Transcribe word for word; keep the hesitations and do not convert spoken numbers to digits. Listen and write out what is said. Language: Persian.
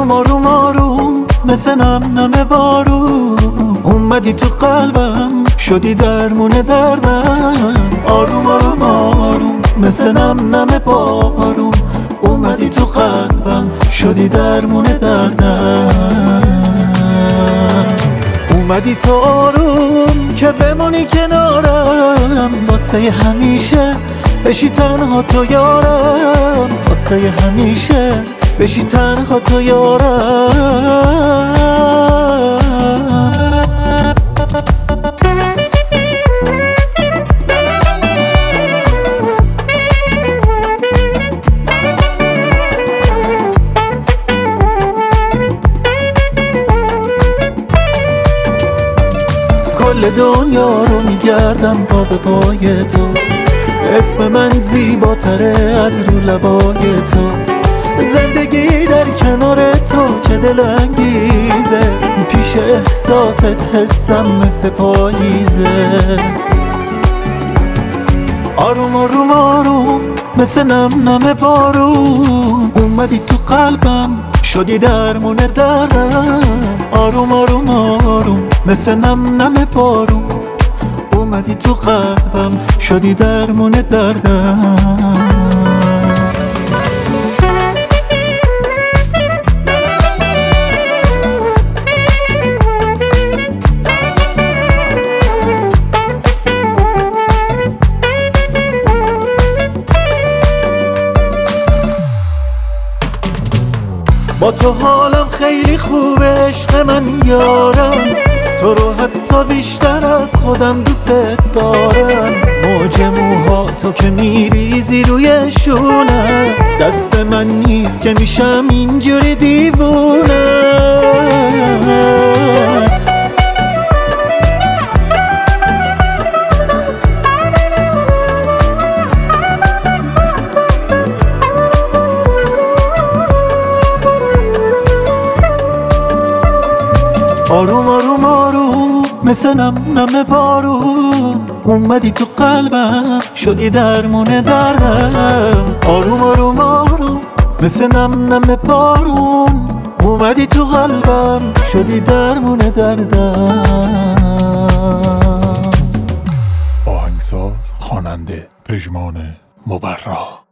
آروم آروم آروم مثل نم نم بارون اومدی تو قلبم شدی درمون دردم. آروم آروم آروم مثل نم نم بارون اومدی تو قلبم شدی درمون دردم. اومدی تو آروم که بمونی کنارم واسه همیشه بشی تنها تو یارم. واسه همیشه بشی تنها تو یارم. کل دنیا رو میگردم پا به پای تو، اسم من زیباتره از رو لبای تو. زندگی در کنار تو چه دلانگیزه، پیش احساست حسم مثل پاییزه. آروم آروم آروم مثل نم نم بارون اومدی تو قلبم شدی درمون دردم. آروم آروم آروم مثل نم نم بارون اومدی تو قلبم شدی درمون دردم. با تو حالم خیلی خوبه عشق من یارم، تو رو حتی بیشتر از خودم دوست دارم. موج موها تو که میریزی روی شونت دست من نیست که میشم اینجوری دیوونت. آروم آروم آروم مثل نم نم بارون اومدی تو قلبم شدی درمون دردم. آروم آروم آروم مثل نم نم بارون اومدی تو قلبم شدی درمون دردم. آهنگساز خواننده پژمان مبرا.